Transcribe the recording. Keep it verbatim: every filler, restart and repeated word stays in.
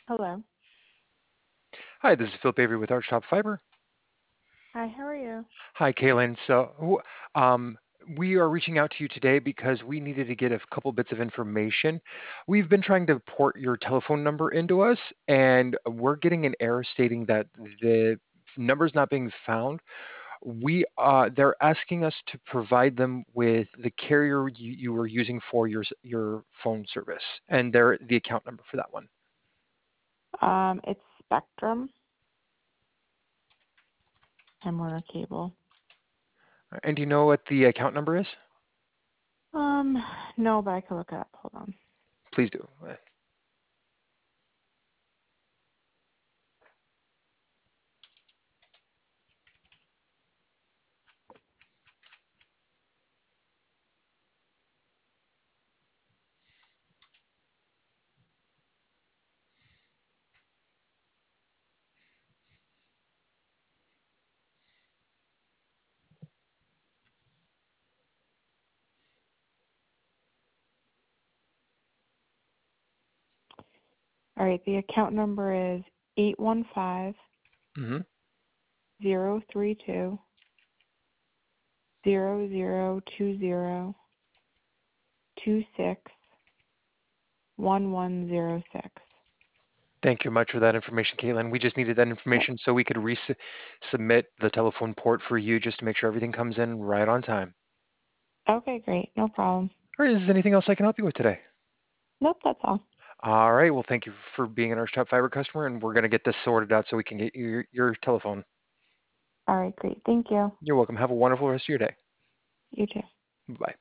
Hello. Hi, this is Philip Avery with Archtop Fiber. Hi, how are you? Hi, Kaylin. So, um, we are reaching out to you today because we needed to get a couple bits of information. We've been trying to port your telephone number into us, and we're getting an error stating that the number's not being found. We uh, they're asking us to provide them with the carrier you, you were using for your s- your phone service and their the account number for that one. Um, it's Spectrum and Warner Cable. And do you know what the account number is? Um, no, but I can look it up. Hold on. Please do. All right, the account number is eight one five Mm-hmm. zero three two zero zero two zero two six one one zero six. Thank you much for that information, Caitlin. We just needed that Yep. information so we could resubmit the telephone port for you just to make sure everything comes in right on time. Okay, great. No problem. All right, is there anything else I can help you with today? Nope, that's all. All right, well, thank you for being an Arch Top Fiber customer, and we're going to get this sorted out so we can get you your, your telephone. All right, great. Thank you. You're welcome. Have a wonderful rest of your day. You too. Bye.